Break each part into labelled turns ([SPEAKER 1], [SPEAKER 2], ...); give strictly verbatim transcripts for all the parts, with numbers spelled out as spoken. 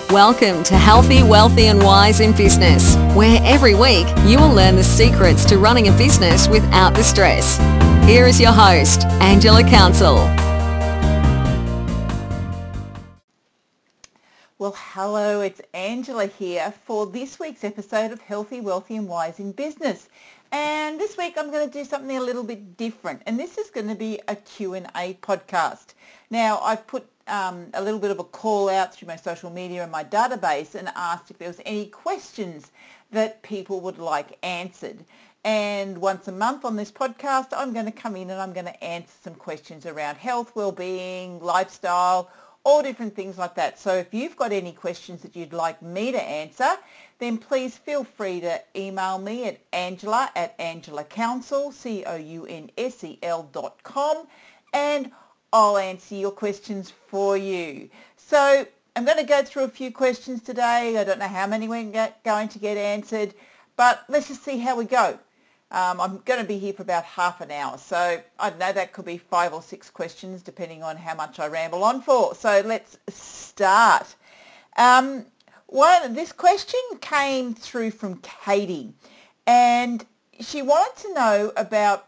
[SPEAKER 1] Welcome to Healthy, Wealthy and Wise in Business, where every week you will learn the secrets to running a business without the stress. Here is your host, Angela Council.
[SPEAKER 2] Well, hello, it's Angela here for this week's episode of Healthy, Wealthy and Wise in Business. And this week I'm going to do something a little bit different, and this is going to be a Q and A podcast. Now, I've put um, a little bit of a call out through my social media and my database and asked if there was any questions that people would like answered. And once a month on this podcast, I'm going to come in and I'm going to answer some questions around health, well-being, lifestyle, all different things like that. So if you've got any questions that you'd like me to answer, then please feel free to email me at angela at angela council, C O U N S E L dot com, and I'll answer your questions for you. So I'm going to go through a few questions today. I don't know how many we're going to get answered, but let's just see how we go. Um, I'm going to be here for about half an hour, so I don't know, that could be five or six questions depending on how much I ramble on for. So let's start. Um, one, this question came through from Katie, and she wanted to know about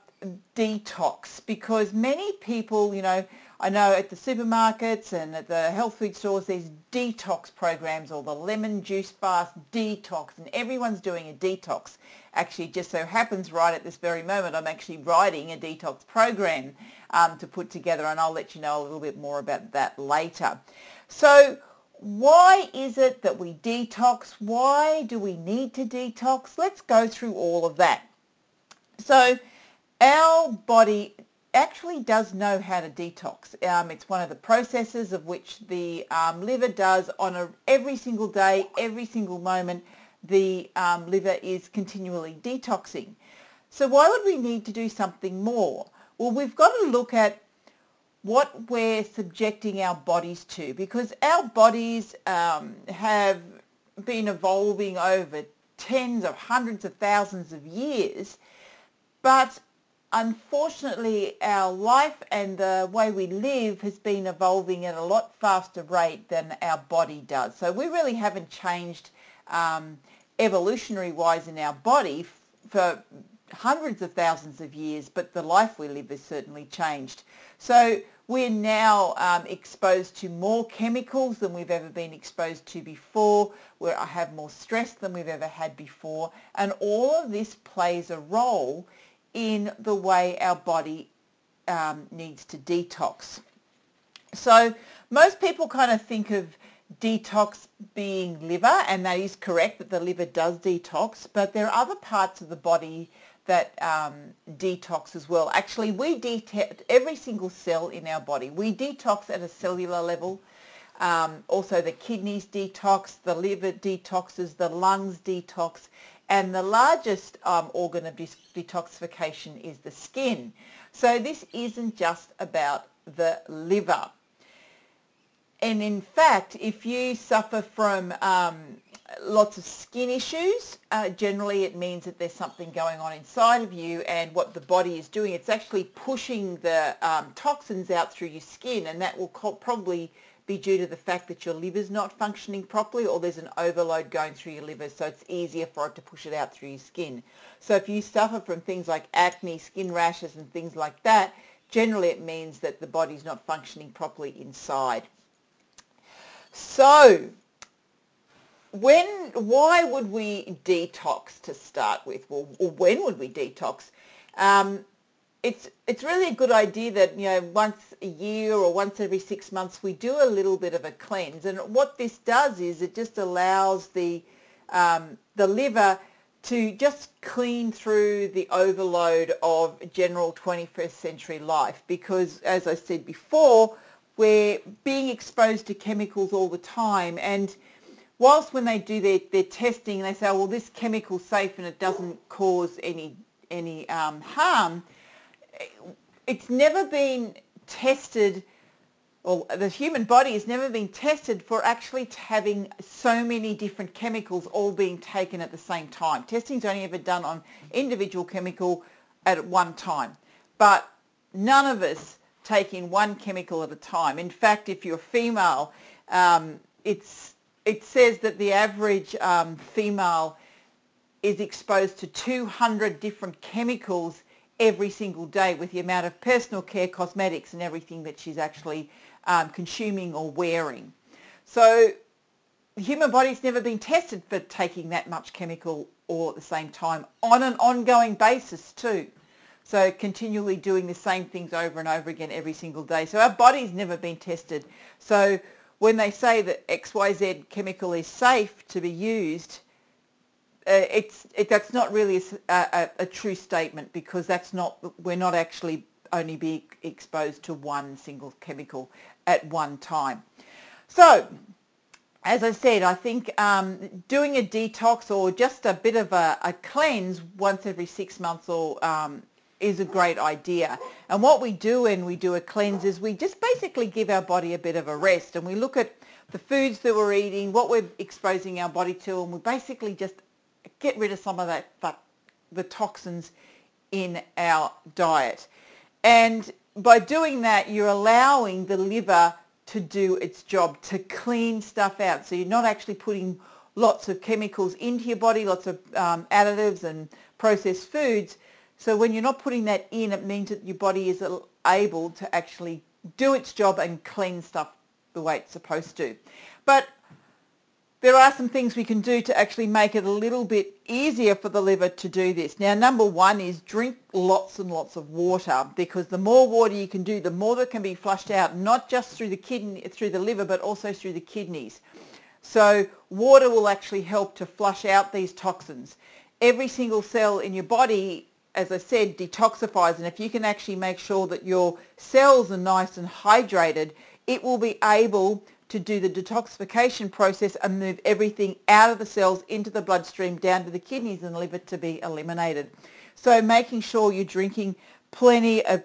[SPEAKER 2] detox, because many people, you know, I know at the supermarkets and at the health food stores there's detox programs, or the lemon juice fast detox, and everyone's doing a detox. Actually, it just so happens right at this very moment I'm actually writing a detox program um, to put together, and I'll let you know a little bit more about that later. So why is it that we detox? Why do we need to detox? Let's go through all of that. So our body actually does know how to detox. Um, it's one of the processes of which the um, liver does on a, every single day, every single moment. The um, liver is continually detoxing. So why would we need to do something more? Well, we've got to look at what we're subjecting our bodies to, because our bodies um, have been evolving over tens of hundreds of thousands of years, but unfortunately our life and the way we live has been evolving at a lot faster rate than our body does. So we really haven't changed um, evolutionary wise in our body f- for hundreds of thousands of years, but the life we live has certainly changed. So we're now um, exposed to more chemicals than we've ever been exposed to before. We have more stress than we've ever had before, and all of this plays a role in the way our body um, needs to detox. So most people kind of think of detox being liver, and that is correct that the liver does detox, but there are other parts of the body that um, detox as well. Actually, we detox every single cell in our body. We detox at a cellular level. Um, also the kidneys detox, the liver detoxes, the lungs detox, and the largest um, organ of dis- detoxification is the skin. So this isn't just about the liver. And in fact, if you suffer from um, lots of skin issues, uh, generally it means that there's something going on inside of you, and what the body is doing, it's actually pushing the um, toxins out through your skin, and that will co- probably be due to the fact that your liver's not functioning properly, or there's an overload going through your liver, so it's easier for it to push it out through your skin. So if you suffer from things like acne, skin rashes and things like that, generally it means that the body's not functioning properly inside. So when, why would we detox to start with? Well, or when would we detox? Um, it's it's really a good idea that, you know, once a year or once every six months we do a little bit of a cleanse. And what this does is it just allows the um, the liver to just clean through the overload of general twenty-first century life, because, as I said before, we're being exposed to chemicals all the time, and whilst when they do their, their testing they say, oh, well, this chemical's safe and it doesn't cause any any um, harm, it's never been tested, or the human body has never been tested for actually having so many different chemicals all being taken at the same time. Testing's only ever done on individual chemical at one time, but none of us take in one chemical at a time. In fact, if you're female, um, it's it says that the average um, female is exposed to two hundred different chemicals every single day with the amount of personal care, cosmetics and everything that she's actually um, consuming or wearing. So the human body's never been tested for taking that much chemical all at the same time on an ongoing basis too. So continually doing the same things over and over again every single day. So our body's never been tested. So when they say that X Y Z chemical is safe to be used, uh, it's it, that's not really a, a, a true statement, because that's not we're not actually only being exposed to one single chemical at one time. So as I said, I think um, doing a detox or just a bit of a, a cleanse once every six months or um, is a great idea. And what we do when we do a cleanse is we just basically give our body a bit of a rest, and we look at the foods that we're eating, what we're exposing our body to, and we basically just get rid of some of that, that the toxins in our diet. And by doing that, you're allowing the liver to do its job, to clean stuff out. So you're not actually putting lots of chemicals into your body, lots of um, additives and processed foods. So when you're not putting that in, it means that your body is able to actually do its job and clean stuff the way it's supposed to. But there are some things we can do to actually make it a little bit easier for the liver to do this. Now, number one is drink lots and lots of water, because the more water you can do, the more that can be flushed out, not just through the kidney, through the liver, but also through the kidneys. So water will actually help to flush out these toxins. Every single cell in your body, as I said, detoxifies, and if you can actually make sure that your cells are nice and hydrated, it will be able to do the detoxification process and move everything out of the cells into the bloodstream down to the kidneys and the liver to be eliminated. So making sure you're drinking plenty of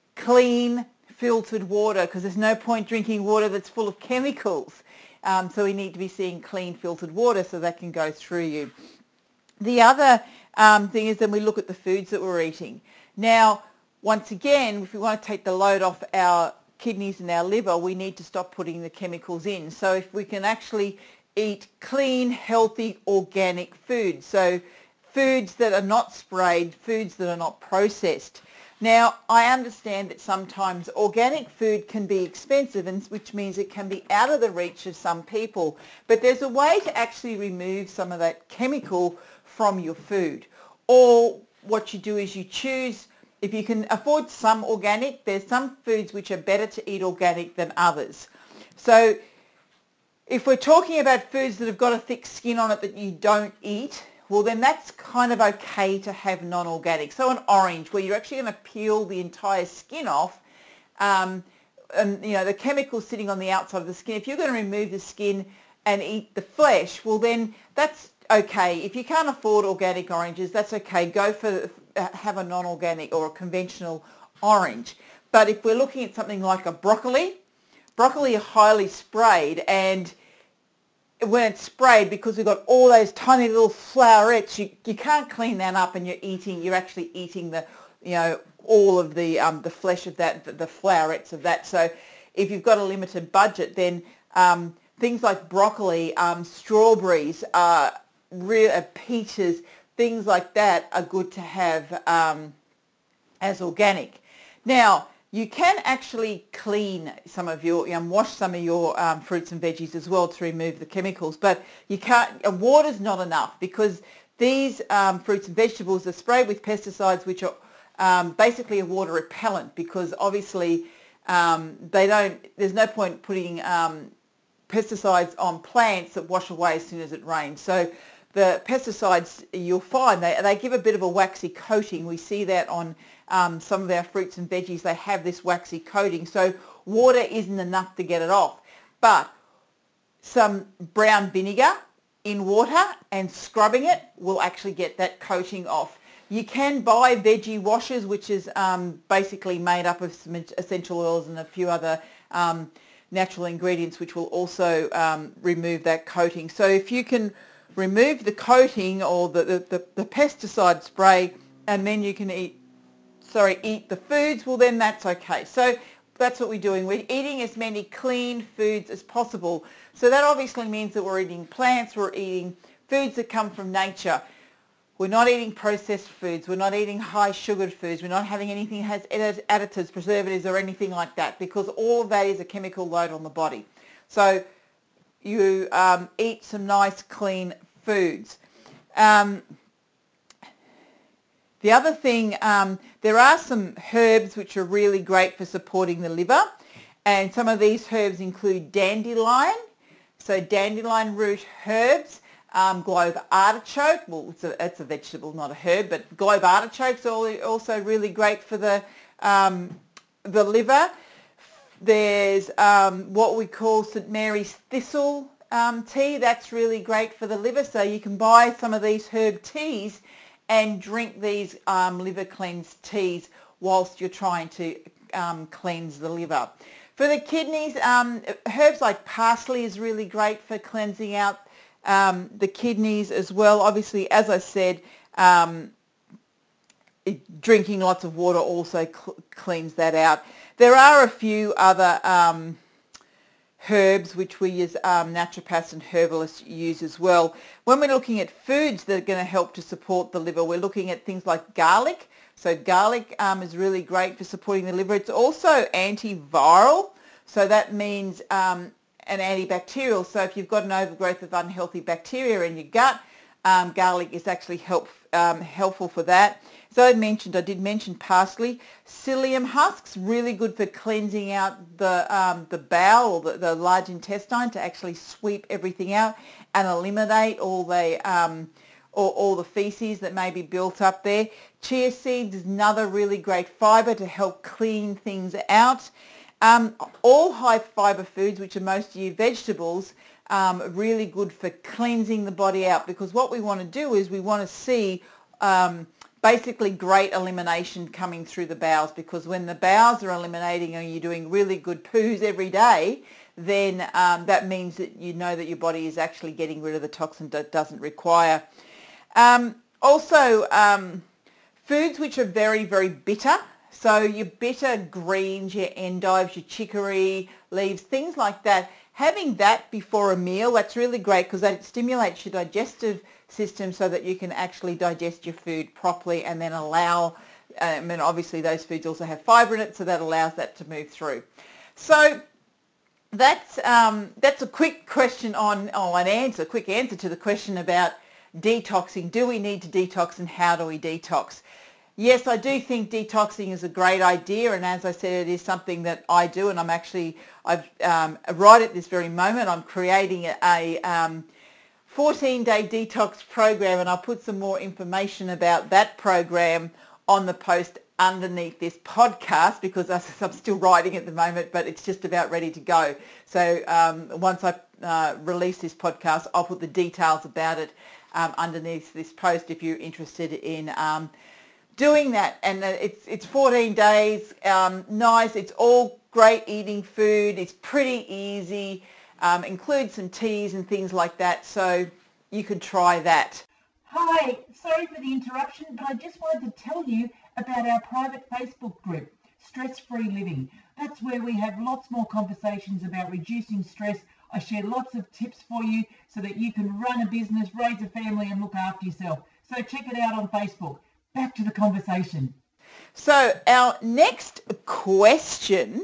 [SPEAKER 2] clean filtered water, because there's no point drinking water that's full of chemicals. Um, so we need to be seeing clean filtered water so that can go through you. The other um, thing is then we look at the foods that we're eating. Now, once again, if we want to take the load off our kidneys and our liver, we need to stop putting the chemicals in. So if we can actually eat clean, healthy, organic foods, so foods that are not sprayed, foods that are not processed. Now, I understand that sometimes organic food can be expensive, and which means it can be out of the reach of some people, but there's a way to actually remove some of that chemical from your food. Or what you do is you choose, if you can afford some organic, there's some foods which are better to eat organic than others. So if we're talking about foods that have got a thick skin on it that you don't eat, well then that's kind of okay to have non-organic. So an orange, where you're actually going to peel the entire skin off, um, and you know the chemicals sitting on the outside of the skin, if you're going to remove the skin and eat the flesh, well then that's okay. If you can't afford organic oranges, that's okay. Go for have a non-organic or a conventional orange. But if we're looking at something like a broccoli, broccoli are highly sprayed, and when it's sprayed, because we've got all those tiny little flowerets, you, you can't clean that up, and you're eating, you're actually eating the, you know, all of the um, the flesh of that, the, the flowerets of that. So if you've got a limited budget, then um, things like broccoli, um, strawberries, uh, real, uh, peaches, things like that are good to have um, as organic. Now, you can actually clean some of your, you know, wash some of your um, fruits and veggies as well to remove the chemicals, but you can't, uh, water's not enough, because these um, fruits and vegetables are sprayed with pesticides which are um, basically a water repellent, because obviously um, they don't, there's no point putting um, pesticides on plants that wash away as soon as it rains. So the pesticides, you'll find they, they give a bit of a waxy coating. We see that on um, some of our fruits and veggies. They have this waxy coating. So water isn't enough to get it off. But some brown vinegar in water and scrubbing it will actually get that coating off. You can buy veggie washes, which is um, basically made up of some essential oils and a few other um, natural ingredients, which will also um, remove that coating. So if you can remove the coating or the, the, the, the pesticide spray, and then you can eat, sorry, eat the foods, well then that's okay. So that's what we're doing. We're eating as many clean foods as possible. So that obviously means that we're eating plants, we're eating foods that come from nature. We're not eating processed foods. We're not eating high sugared foods. We're not having anything that has additives, preservatives or anything like that, because all of that is a chemical load on the body. So you um, eat some nice clean foods. Um, the other thing, um, there are some herbs which are really great for supporting the liver, and some of these herbs include dandelion, so dandelion root herbs, um, globe artichoke, well it's a, it's a vegetable, not a herb, but globe artichoke's also really great for the, um, the liver. There's um, what we call Saint Mary's thistle um, tea. That's really great for the liver. So you can buy some of these herb teas and drink these um, liver cleanse teas whilst you're trying to um, cleanse the liver. For the kidneys, um, herbs like parsley is really great for cleansing out um, the kidneys as well. Obviously, as I said, um, it, drinking lots of water also cl- cleans that out. There are a few other um, herbs which we as um, naturopaths and herbalists use as well. When we're looking at foods that are going to help to support the liver, we're looking at things like garlic. So garlic um, is really great for supporting the liver. It's also antiviral, so that means um, an antibacterial. So if you've got an overgrowth of unhealthy bacteria in your gut, um, garlic is actually help, um, helpful for that. So I mentioned, I did mention parsley. Psyllium husks, really good for cleansing out the um, the bowel or the, the large intestine, to actually sweep everything out and eliminate all the um, all, all the feces that may be built up there. Chia seeds is another really great fibre to help clean things out. Um, all high fibre foods, which are most of your vegetables, um, are really good for cleansing the body out, because what we want to do is we want to see um, basically great elimination coming through the bowels, because when the bowels are eliminating and you're doing really good poos every day, then um, that means that you know that your body is actually getting rid of the toxin that doesn't require. Um, also, um, foods which are very, very bitter. So your bitter greens, your endives, your chicory leaves, things like that. Having that before a meal, that's really great, because that stimulates your digestive system so that you can actually digest your food properly, and then allow, um, and obviously those foods also have fibre in it, so that allows that to move through. So that's um, that's a quick question on, oh, an answer, quick answer to the question about detoxing. Do we need to detox, and how do we detox? Yes, I do think detoxing is a great idea, and as I said, it is something that I do, and I'm actually, I've um, right at this very moment, I'm creating a, a um, fourteen-day detox program, and I'll put some more information about that program on the post underneath this podcast, because I'm still writing at the moment, but it's just about ready to go. So um, once I uh, release this podcast, I'll put the details about it um, underneath this post if you're interested in um, doing that. And it's it's fourteen days, um, nice. It's all great eating food. It's pretty easy. Um, includes some teas and things like that, so you could try that.
[SPEAKER 3] Hi, sorry for the interruption, but I just wanted to tell you about our private Facebook group, Stress Free Living. That's where we have lots more conversations about reducing stress. I share lots of tips for you so that you can run a business, raise a family and look after yourself. So check it out on Facebook. Back to the conversation.
[SPEAKER 2] So our next question,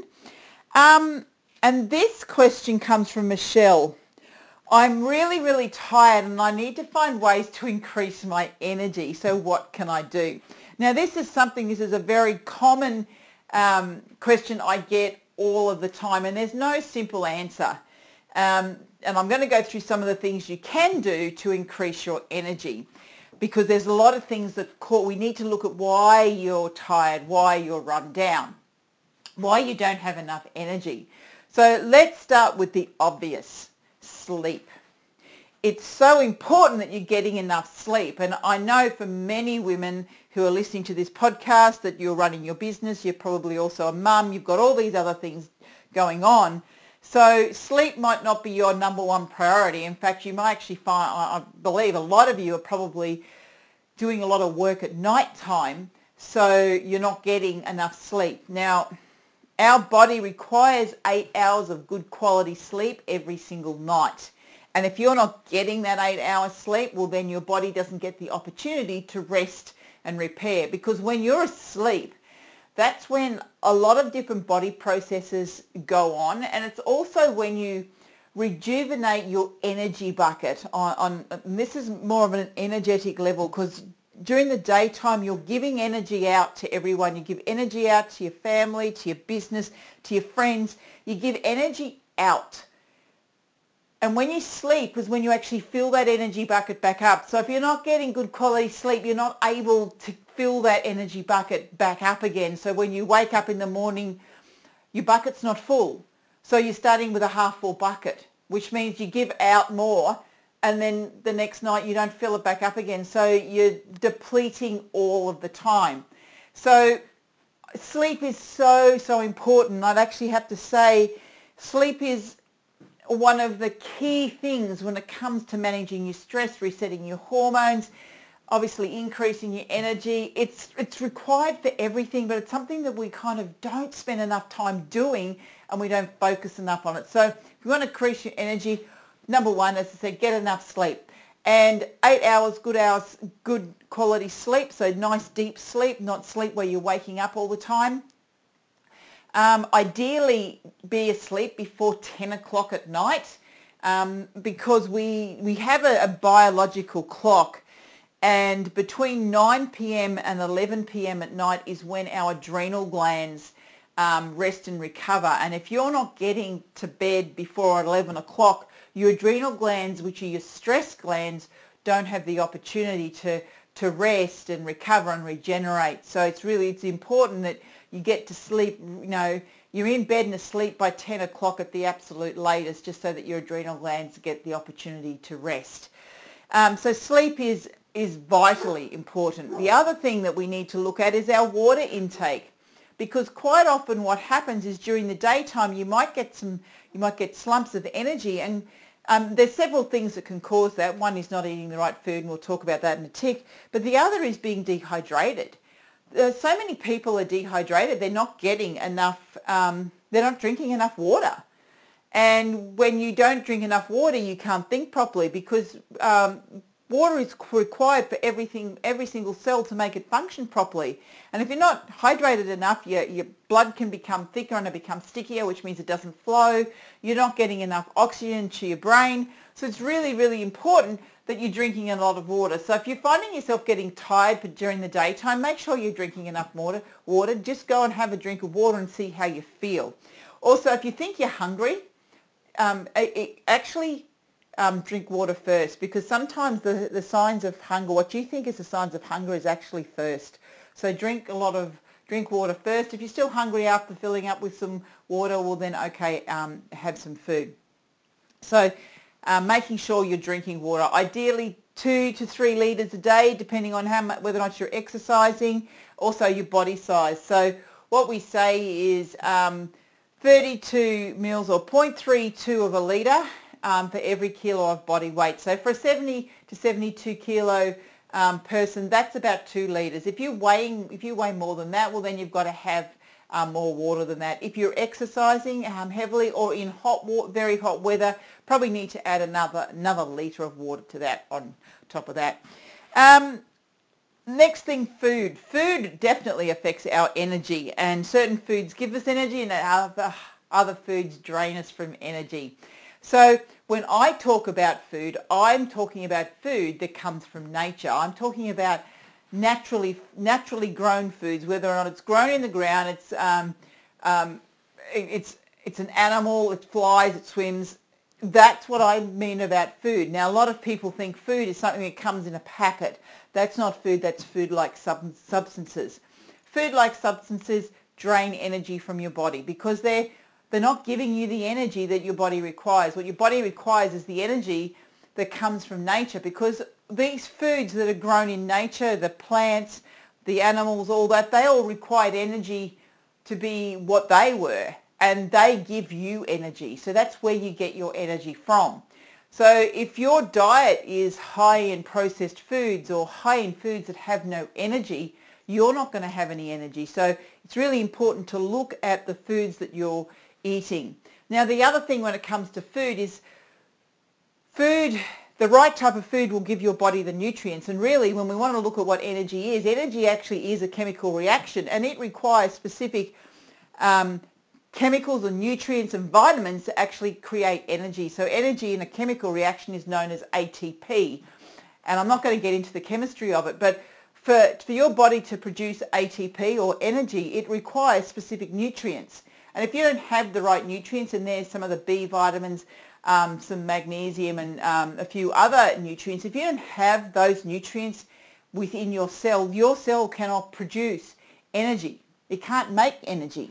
[SPEAKER 2] um, and this question comes from Michelle. I'm really, really tired and I need to find ways to increase my energy. So what can I do? Now this is something, this is a very common um, question I get all of the time, and there's no simple answer. Um, and I'm going to go through some of the things you can do to increase your energy, because there's a lot of things that call, we need to look at why you're tired, why you're run down, why you don't have enough energy. So let's start with the obvious, sleep. It's so important that you're getting enough sleep. And I know for many women who are listening to this podcast that you're running your business, you're probably also a mum, you've got all these other things going on. So sleep might not be your number one priority. In fact, you might actually find, I believe a lot of you are probably doing a lot of work at night time, so you're not getting enough sleep. Now, Our body requires eight hours of good quality sleep every single night. And if you're not getting that eight hours sleep, well, then your body doesn't get the opportunity to rest and repair. Because when you're asleep, that's when a lot of different body processes go on. And it's also when you rejuvenate your energy bucket on, on and this is more of an energetic level, because during the daytime you're giving energy out to everyone. You give energy out to your family, to your business, to your friends. You give energy out. And when you sleep is when you actually fill that energy bucket back up. So if you're not getting good quality sleep, you're not able to fill that energy bucket back up again. So when you wake up in the morning, your bucket's not full. So you're starting with a half full bucket, which means you give out more and then the next night you don't fill it back up again. So you're depleting all of the time. So sleep is so, so important. I'd actually have to say sleep is one of the key things when it comes to managing your stress, resetting your hormones, obviously increasing your energy. It's it's required for everything, but it's something that we kind of don't spend enough time doing and we don't focus enough on it. So if you want to increase your energy, number one, as I said, get enough sleep. And eight hours, good hours, good quality sleep, so nice deep sleep, not sleep where you're waking up all the time. Um, ideally be asleep before ten o'clock at night, um, because we, we have a, a biological clock, and between nine p.m. and eleven p.m. at night is when our adrenal glands um, rest and recover. And if you're not getting to bed before eleven o'clock, your adrenal glands, which are your stress glands, don't have the opportunity to, to rest and recover and regenerate. So it's really, it's important that you get to sleep, you know, you're in bed and asleep by ten o'clock at the absolute latest, just so that your adrenal glands get the opportunity to rest. Um, so sleep is, is vitally important. The other thing that we need to look at is our water intake, because quite often what happens is during the daytime you might get some, you might get slumps of energy, and um, there's several things that can cause that. One is not eating the right food, and we'll talk about that in a tick, but the other is being dehydrated. Uh, so many people are dehydrated, they're not getting enough, um, they're not drinking enough water. And when you don't drink enough water, you can't think properly, because um, water is required for everything, every single cell to make it function properly. And if you're not hydrated enough, your, your blood can become thicker and it becomes stickier, which means it doesn't flow. You're not getting enough oxygen to your brain. So it's really, really important that you're drinking a lot of water. So if you're finding yourself getting tired during the daytime, make sure you're drinking enough water. Water. Just go and have a drink of water and see how you feel. Also, if you think you're hungry, um, it, actually um, drink water first, because sometimes the, the signs of hunger, what you think is the signs of hunger, is actually thirst. So drink a lot of, drink water first. If you're still hungry after filling up with some water, well then okay, um, have some food. So Um, making sure you're drinking water, ideally two to three litres a day, depending on how much, whether or not you're exercising, also your body size. So what we say is um, thirty-two mils or zero point three two of a litre um, for every kilo of body weight. So for a seventy to seventy-two kilo um, person, that's about two litres. If you're weighing, if you weigh more than that, well then you've got to have Um, more water than that. If you're exercising um, heavily or in hot, water, very hot weather, probably need to add another another litre of water to that on top of that. Um, next thing, food. Food definitely affects our energy, and certain foods give us energy and other, other foods drain us from energy. So when I talk about food, I'm talking about food that comes from nature. I'm talking about naturally naturally grown foods, whether or not it's grown in the ground, it's um, um, it, it's it's an animal, it flies, it swims. That's what I mean about food. Now a lot of people think food is something that comes in a packet. That's not food, that's food-like sub- substances. Food-like substances drain energy from your body, because they're they're not giving you the energy that your body requires. What your body requires is the energy that comes from nature, because these foods that are grown in nature, the plants, the animals, all that, they all required energy to be what they were, and they give you energy. So that's where you get your energy from. So if your diet is high in processed foods or high in foods that have no energy, you're not going to have any energy. So it's really important to look at the foods that you're eating. Now, the other thing when it comes to food is food, the right type of food will give your body the nutrients. And really, when we want to look at what energy is, energy actually is a chemical reaction, and it requires specific um, chemicals and nutrients and vitamins to actually create energy. So energy in a chemical reaction is known as A T P. And I'm not going to get into the chemistry of it, but for, for your body to produce A T P or energy, it requires specific nutrients. And if you don't have the right nutrients, and there's some of the B vitamins, um, some magnesium and um, a few other nutrients, if you don't have those nutrients within your cell, your cell cannot produce energy. It can't make energy.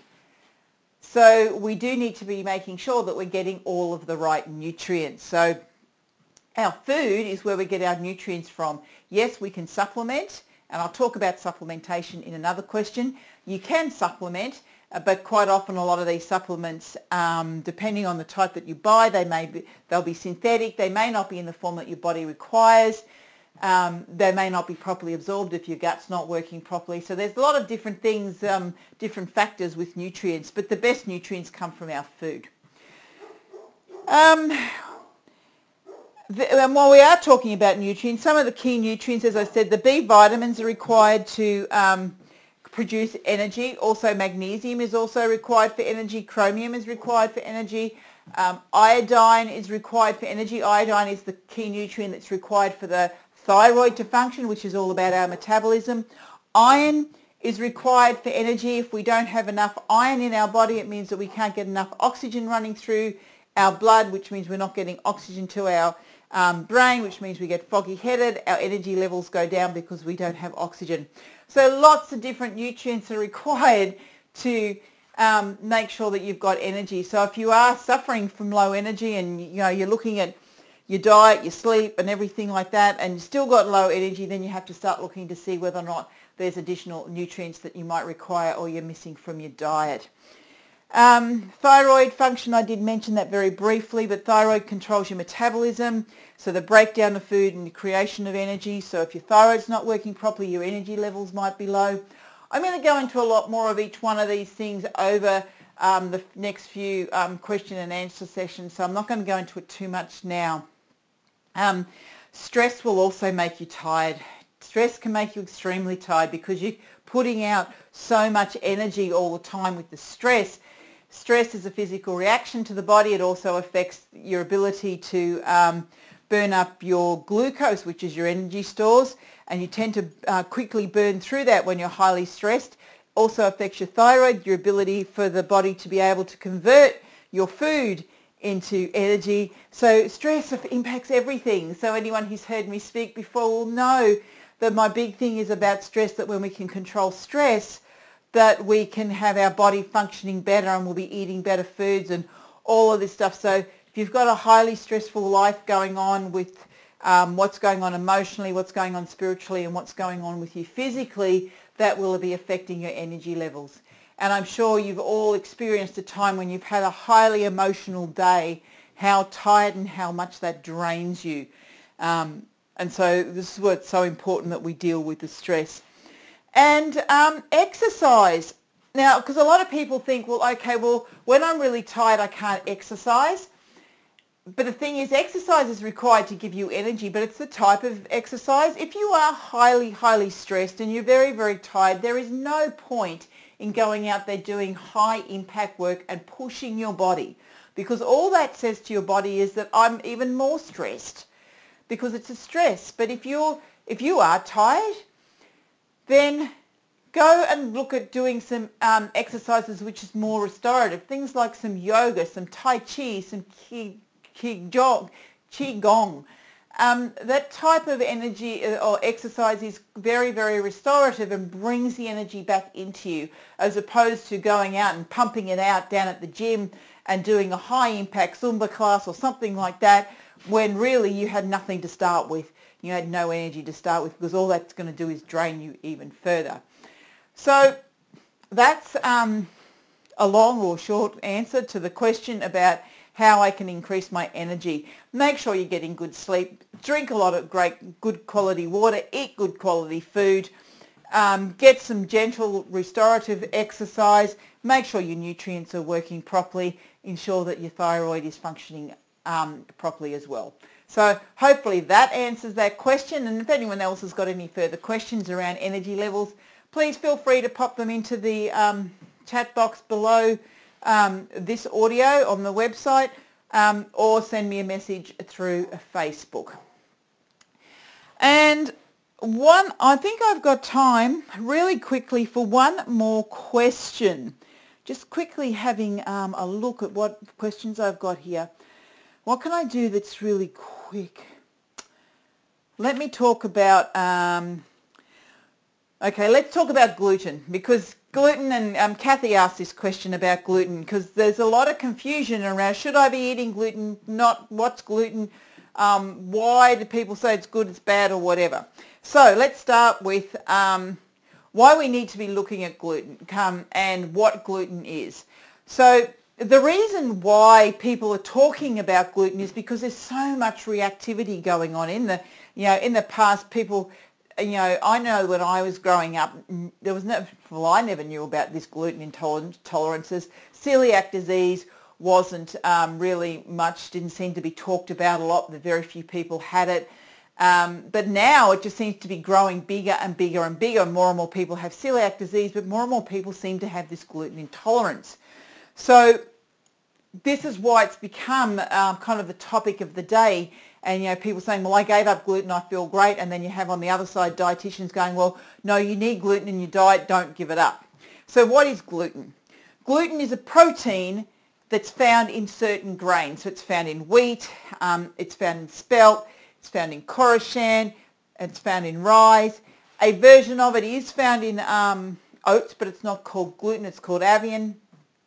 [SPEAKER 2] So we do need to be making sure that we're getting all of the right nutrients. So our food is where we get our nutrients from. Yes, we can supplement, and I'll talk about supplementation in another question. You can supplement, uh, but quite often a lot of these supplements, um, depending on the type that you buy, they may be, they'll be synthetic. They may not be in the form that your body requires. Um, they may not be properly absorbed if your gut's not working properly. So there's a lot of different things, um, different factors with nutrients, but the best nutrients come from our food. Um, the, and while we are talking about nutrients, some of the key nutrients, as I said, the B vitamins are required to um, produce energy. Also, magnesium is also required for energy. Chromium is required for energy. Um, iodine is required for energy. Iodine is the key nutrient that's required for the thyroid to function, which is all about our metabolism. Iron is required for energy. If we don't have enough iron in our body, it means that we can't get enough oxygen running through our blood, which means we're not getting oxygen to our um, brain, which means we get foggy-headed. Our energy levels go down because we don't have oxygen. So lots of different nutrients are required to um, make sure that you've got energy. So if you are suffering from low energy and you know you're looking at your diet, your sleep and everything like that, and you still got low energy, then you have to start looking to see whether or not there's additional nutrients that you might require or you're missing from your diet. Um, thyroid function, I did mention that very briefly, but thyroid controls your metabolism, so the breakdown of food and the creation of energy. So if your thyroid's not working properly, your energy levels might be low. I'm going to go into a lot more of each one of these things over um, the next few um, question and answer sessions, so I'm not going to go into it too much now. Um, stress will also make you tired. Stress can make you extremely tired because you're putting out so much energy all the time with the stress. Stress is a physical reaction to the body. It also affects your ability to um, burn up your glucose, which is your energy stores, and you tend to uh, quickly burn through that when you're highly stressed. Also affects your thyroid, your ability for the body to be able to convert your food into energy. So stress impacts everything. So anyone who's heard me speak before will know that my big thing is about stress, that when we can control stress, that we can have our body functioning better and we'll be eating better foods and all of this stuff. So if you've got a highly stressful life going on with um, what's going on emotionally, what's going on spiritually and what's going on with you physically, that will be affecting your energy levels. And I'm sure you've all experienced a time when you've had a highly emotional day, how tired and how much that drains you. Um, and so this is why it's so important that we deal with the stress. And um, exercise. Now, because a lot of people think, well, okay, well, when I'm really tired, I can't exercise. But the thing is, exercise is required to give you energy, but it's the type of exercise. If you are highly, highly stressed and you're very, very tired, there is no point in going out there doing high impact work and pushing your body, because all that says to your body is that I'm even more stressed, because it's a stress. But if you're if you are tired, then go and look at doing some um, exercises which is more restorative, things like some yoga, some tai chi, some qi, qi, jog, qi gong. Um, that type of energy or exercise is very, very restorative and brings the energy back into you, as opposed to going out and pumping it out down at the gym and doing a high impact Zumba class or something like that, when really you had nothing to start with. You had no energy to start with, because all that's going to do is drain you even further. So that's um, a long or short answer to the question about how I can increase my energy. Make sure you're getting good sleep, drink a lot of great, good quality water, eat good quality food, Um, get some gentle restorative exercise. Make sure your nutrients are working properly. Ensure that your thyroid is functioning um, properly as well. So hopefully that answers that question. And if anyone else has got any further questions around energy levels, please feel free to pop them into the um, chat box below um, this audio on the website, um, or send me a message through Facebook. And one, I think I've got time really quickly for one more question. Just quickly having um, a look at what questions I've got here. What can I do that's really quick? Let me talk about, um, okay, let's talk about gluten, because gluten, and um, Kathy asked this question about gluten, because there's a lot of confusion around, should I be eating gluten, not, what's gluten, um, why do people say it's good, it's bad, or whatever. So let's start with um, why we need to be looking at gluten um, and what gluten is. So the reason why people are talking about gluten is because there's so much reactivity going on in the, you know, in the past. People, you know, I know when I was growing up, there was no, well, I never knew about this gluten intolerance tolerances. Celiac disease wasn't um, really much, didn't seem to be talked about a lot. Very few people had it. Um, but now it just seems to be growing bigger and bigger and bigger. More and more people have celiac disease, but more and more people seem to have this gluten intolerance. So this is why it's become um, kind of the topic of the day. And, you know, people saying, well, I gave up gluten, I feel great. And then you have on the other side dietitians going, well, no, you need gluten in your diet, don't give it up. So what is gluten? Gluten is a protein that's found in certain grains. So it's found in wheat, um, it's found in spelt, it's found in koroshan, it's found in rye. A version of it is found in um, oats, but it's not called gluten, it's called Avian.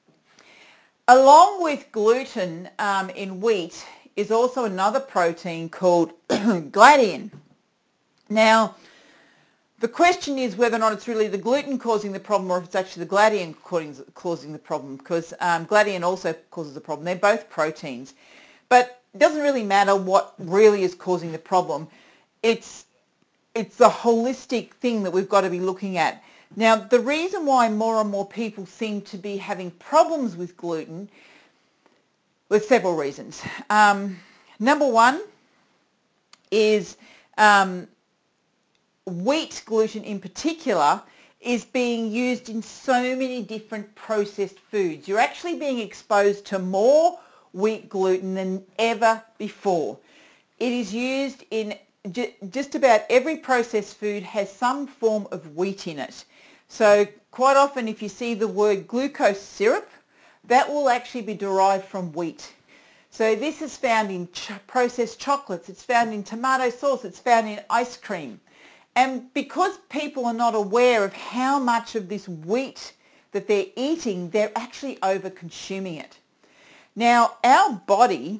[SPEAKER 2] Along with gluten um, in wheat is also another protein called gliadin. Now, the question is whether or not it's really the gluten causing the problem, or if it's actually the gliadin causing the problem, because um, gliadin also causes the problem. They're both proteins. But it doesn't really matter what really is causing the problem. It's, it's the holistic thing that we've got to be looking at. Now, the reason why more and more people seem to be having problems with gluten, with several reasons. Um, number one is um, wheat gluten in particular is being used in so many different processed foods. You're actually being exposed to more wheat gluten than ever before. It is used in just about every processed food has some form of wheat in it. So quite often if you see the word glucose syrup, that will actually be derived from wheat. So this is found in ch- processed chocolates, it's found in tomato sauce, it's found in ice cream. And because people are not aware of how much of this wheat that they're eating, they're actually over-consuming it. Now, our body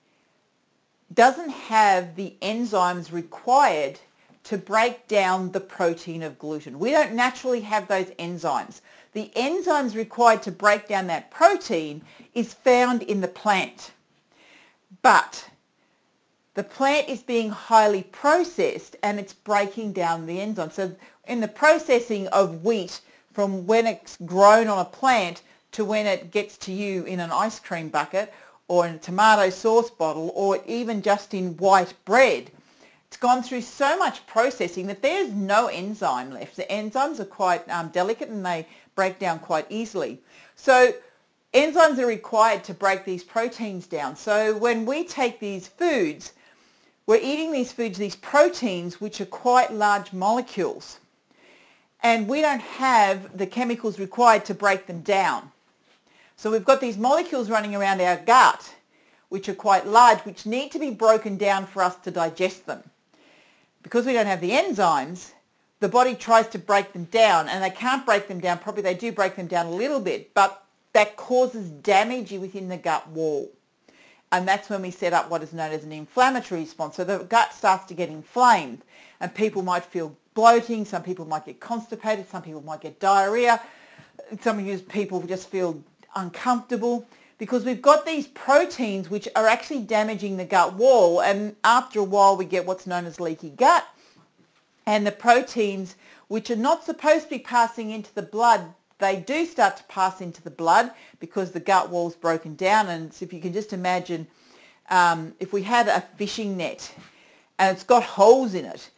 [SPEAKER 2] doesn't have the enzymes required to break down the protein of gluten. We don't naturally have those enzymes. The enzymes required to break down that protein is found in the plant. But the plant is being highly processed and it's breaking down the enzymes. So in the processing of wheat, from when it's grown on a plant to when it gets to you in an ice cream bucket or in a tomato sauce bottle or even just in white bread, it's gone through so much processing that there's no enzyme left. The enzymes are quite um, delicate and they break down quite easily. So enzymes are required to break these proteins down. So when we take these foods, we're eating these foods, these proteins, which are quite large molecules. And we don't have the chemicals required to break them down. So we've got these molecules running around our gut, which are quite large, which need to be broken down for us to digest them. Because we don't have the enzymes, the body tries to break them down, and they can't break them down properly. They do break them down a little bit, but that causes damage within the gut wall. And that's when we set up what is known as an inflammatory response. So the gut starts to get inflamed, and people might feel bloating, some people might get constipated, some people might get diarrhea, some of you people just feel uncomfortable, because we've got these proteins which are actually damaging the gut wall, and after a while we get what's known as leaky gut, And the proteins, which are not supposed to be passing into the blood, they do start to pass into the blood because the gut wall's broken down. And so if you can just imagine, um, if we had a fishing net and it's got holes in it,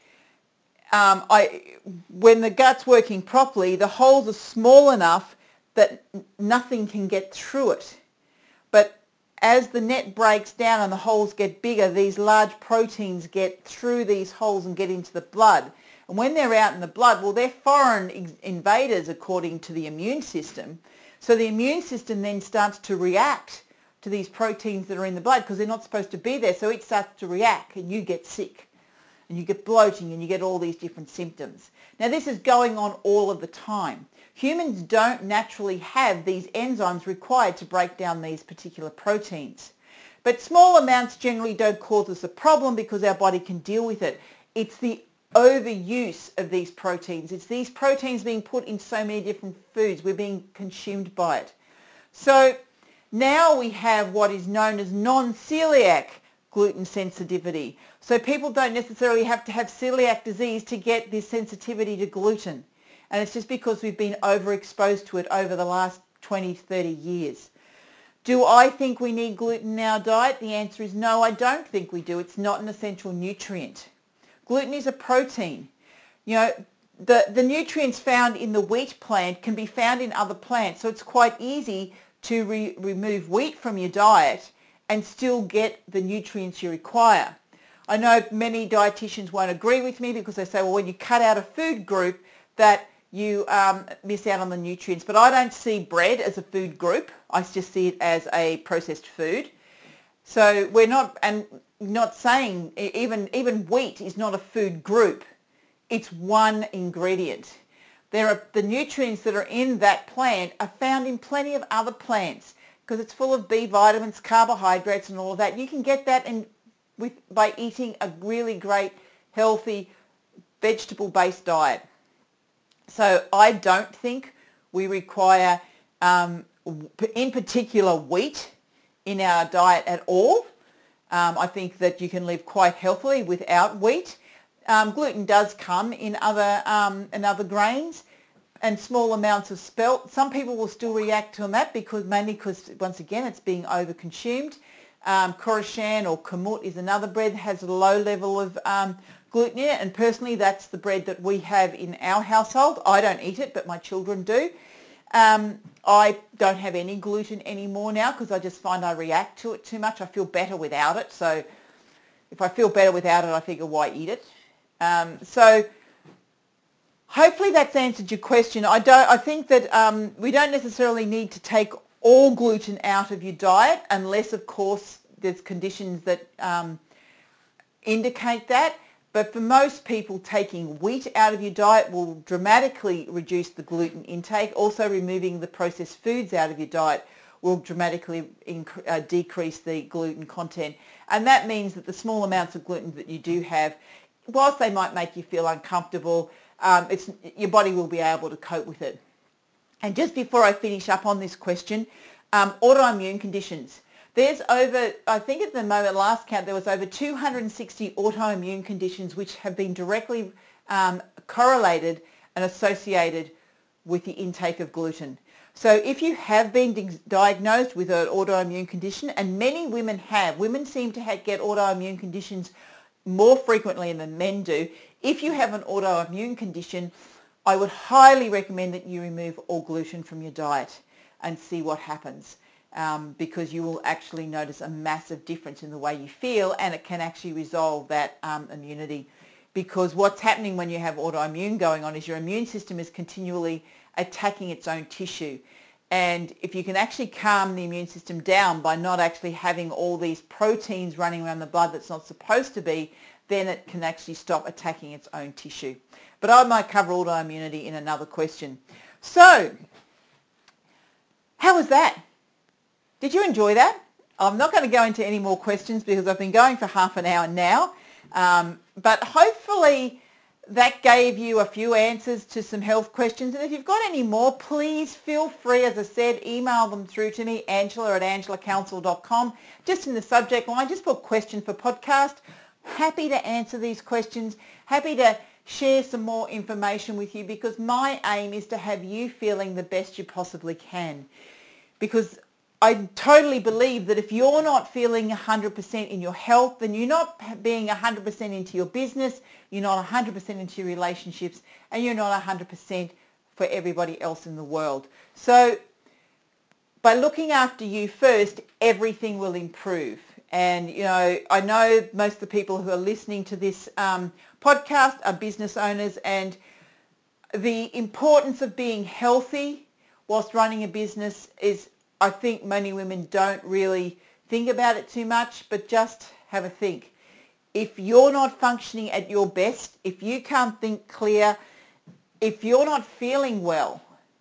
[SPEAKER 2] um, I, when the gut's working properly, the holes are small enough that nothing can get through it. But as the net breaks down and the holes get bigger, these large proteins get through these holes and get into the blood. And when they're out in the blood, well, they're foreign invaders according to the immune system. So the immune system then starts to react to these proteins that are in the blood because they're not supposed to be there. So it starts to react and you get sick and you get bloating and you get all these different symptoms. Now this is going on all of the time. Humans don't naturally have these enzymes required to break down these particular proteins. But small amounts generally don't cause us a problem because our body can deal with it. It's the overuse of these proteins. It's these proteins being put in so many different foods. We're being consumed by it. So now we have what is known as non-celiac gluten sensitivity. So people don't necessarily have to have celiac disease to get this sensitivity to gluten. And it's just because we've been overexposed to it over the last twenty, thirty years. Do I think we need gluten in our diet? The answer is no, I don't think we do. It's not an essential nutrient. Gluten is a protein. You know, the, the nutrients found in the wheat plant can be found in other plants. So it's quite easy to re- remove wheat from your diet and still get the nutrients you require. I know many dietitians won't agree with me because they say, well, when you cut out a food group, that you um, miss out on the nutrients. But I don't see bread as a food group. I just see it as a processed food. So we're not, and not saying, even, even wheat is not a food group. It's one ingredient. There are, the nutrients that are in that plant are found in plenty of other plants because it's full of B vitamins, carbohydrates and all of that. You can get that in, with, by eating a really great, healthy, vegetable-based diet. So I don't think we require, um, in particular, wheat in our diet at all. Um, I think that you can live quite healthily without wheat. Um, gluten does come in other, um, in other grains and small amounts of spelt. Some people will still react to that because mainly because, once again, it's being overconsumed. Um, Coruscant or Kamut is another bread that has a low level of um, gluten in it, and personally that's the bread that we have in our household. I don't eat it, but my children do. Um, I don't have any gluten anymore now because I just find I react to it too much. I feel better without it, so if I feel better without it, I figure why eat it. Um, so hopefully that's answered your question. I don't. I think that um, we don't necessarily need to take all gluten out of your diet unless, of course, there's conditions that um, indicate that. But for most people, taking wheat out of your diet will dramatically reduce the gluten intake. Also, removing the processed foods out of your diet will dramatically inc- uh, decrease the gluten content. And that means that the small amounts of gluten that you do have, whilst they might make you feel uncomfortable, um, it's, your body will be able to cope with it. And just before I finish up on this question, um, autoimmune conditions. There's over, I think at the moment, last count, there was over two hundred sixty autoimmune conditions which have been directly um, correlated and associated with the intake of gluten. So if you have been di- diagnosed with an autoimmune condition, and many women have, women seem to ha- get autoimmune conditions more frequently than men do. If you have an autoimmune condition, I would highly recommend that you remove all gluten from your diet and see what happens. Um, because you will actually notice a massive difference in the way you feel, and it can actually resolve that um, immunity. Because what's happening when you have autoimmune going on is your immune system is continually attacking its own tissue. And if you can actually calm the immune system down by not actually having all these proteins running around the blood that's not supposed to be, then it can actually stop attacking its own tissue. But I might cover autoimmunity in another question. So, how was that? Did you enjoy that? I'm not going to go into any more questions because I've been going for half an hour now. Um, but hopefully that gave you a few answers to some health questions. And if you've got any more, please feel free, as I said, email them through to me, Angela at angela council dot com. Just in the subject line, just put question for podcast. Happy to answer these questions. Happy to share some more information with you, because my aim is to have you feeling the best you possibly can. Because I totally believe that if you're not feeling one hundred percent in your health, then you're not being one hundred percent into your business, you're not one hundred percent into your relationships, and you're not one hundred percent for everybody else in the world. So by looking after you first, everything will improve. And, you know, I know most of the people who are listening to this um, podcast are business owners, and the importance of being healthy whilst running a business is, I think many women don't really think about it too much, but just have a think. If you're not functioning at your best, if you can't think clear, if you're not feeling well,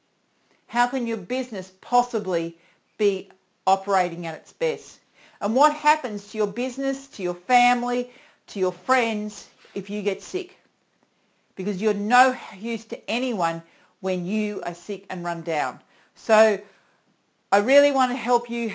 [SPEAKER 2] how can your business possibly be operating at its best? And what happens to your business, to your family, to your friends if you get sick? Because you're no use to anyone when you are sick and run down. So I really want to help you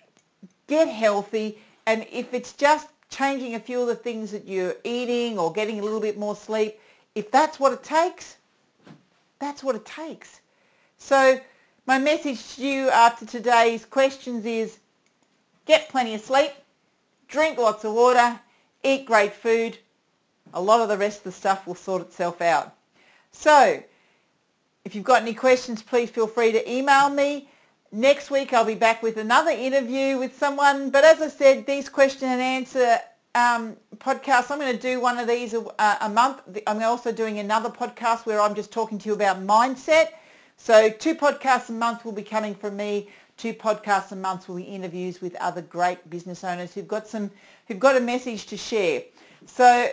[SPEAKER 2] get healthy, and if it's just changing a few of the things that you're eating or getting a little bit more sleep, if that's what it takes, that's what it takes. So my message to you after today's questions is, get plenty of sleep, drink lots of water, eat great food. A lot of the rest of the stuff will sort itself out. So if you've got any questions, please feel free to email me. Next week I'll be back with another interview with someone. But as I said, these question and answer um, podcasts, I'm going to do one of these a, a month. I'm also doing another podcast where I'm just talking to you about mindset. So two podcasts a month will be coming from me. Two podcasts a month will be interviews with other great business owners who've got some, who've got a message to share. So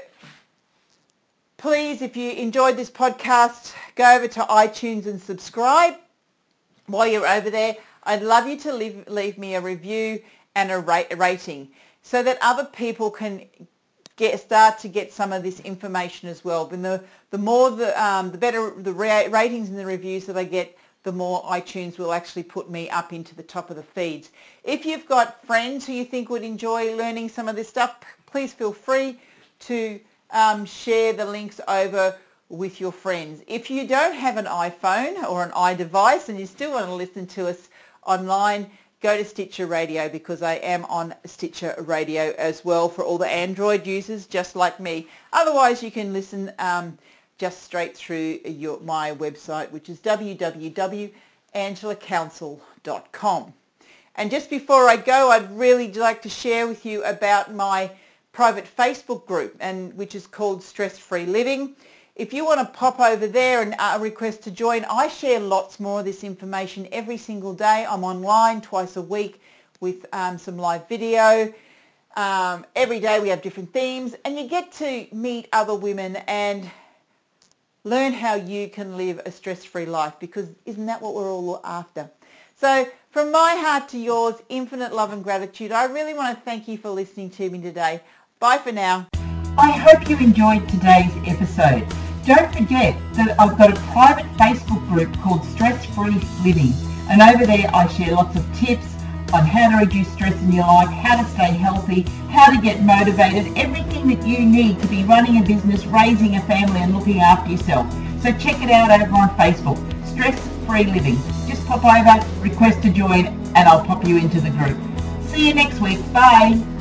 [SPEAKER 2] please, if you enjoyed this podcast, go over to iTunes and subscribe. While you're over there, I'd love you to leave, leave me a review and a, rate, a rating so that other people can get start to get some of this information as well. And the, the more, the, um, the better the ra- ratings and the reviews that I get, the more iTunes will actually put me up into the top of the feeds. If you've got friends who you think would enjoy learning some of this stuff, please feel free to um, share the links over with your friends. If you don't have an iPhone or an iDevice and you still want to listen to us online, go to Stitcher Radio, because I am on Stitcher Radio as well for all the Android users just like me. Otherwise, you can listen um, just straight through your, my website, which is w w w dot angela council dot com. And just before I go, I'd really like to share with you about my private Facebook group, and which is called Stress Free Living. If you want to pop over there and uh, request to join, I share lots more of this information every single day. I'm online twice a week with um, some live video. Um, every day we have different themes, and you get to meet other women and learn how you can live a stress-free life, because isn't that what we're all after? So from my heart to yours, infinite love and gratitude. I really want to thank you for listening to me today. Bye for now.
[SPEAKER 3] I hope you enjoyed today's episode. Don't forget that I've got a private Facebook group called Stress Free Living, and over there I share lots of tips on how to reduce stress in your life, how to stay healthy, how to get motivated, everything that you need to be running a business, raising a family and looking after yourself. So check it out over on Facebook, Stress Free Living. Just pop over, request to join, and I'll pop you into the group. See you next week. Bye.